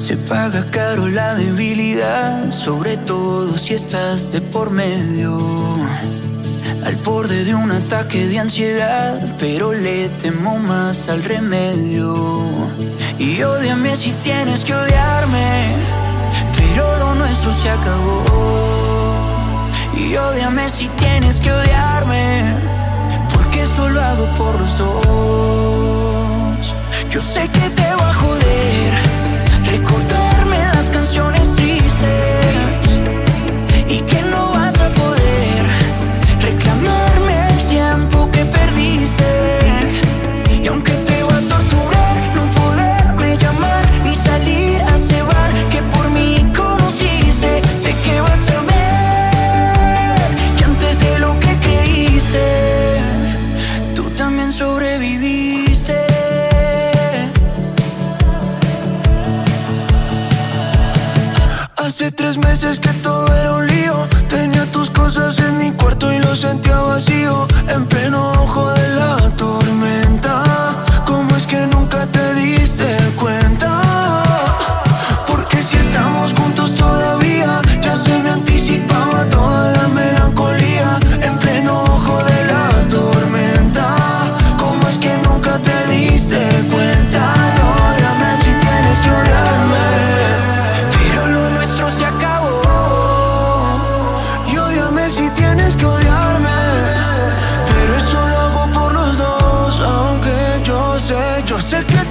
Se paga caro la debilidad, sobre todo si estás de por medio. Al borde de un ataque de ansiedad, pero le temo más al remedio. Y ódiame si tienes que odiarme, pero lo nuestro se acabó. Y ódiame si tienes que odiarme, porque esto lo hago por los dos. Yo sé que te va a joder recordarme las canciones tristes, y que no vas a poder reclamarme el tiempo que perdiste. Y aunque te va a torturar no poderme llamar ni salir a ese bar que por mí conociste, sé que vas a ver que antes de lo que creíste, tú también sobreviviste. Hace 3 meses que todo era un lío. Tenía tus cosas en mi cuarto y lo sentía vacío. En pleno ojo de la tormenta, ¿cómo es que nunca te diste cuenta? Porque si estamos juntos todavía, ya se me anticipaba toda la melancolía. En pleno ojo de la tormenta, ¿cómo es que nunca te diste cuenta? Ódiame si tienes que odiarme, se acabó. Y ódiame si tienes que odiarme, pero esto lo hago por los dos. Aunque yo sé que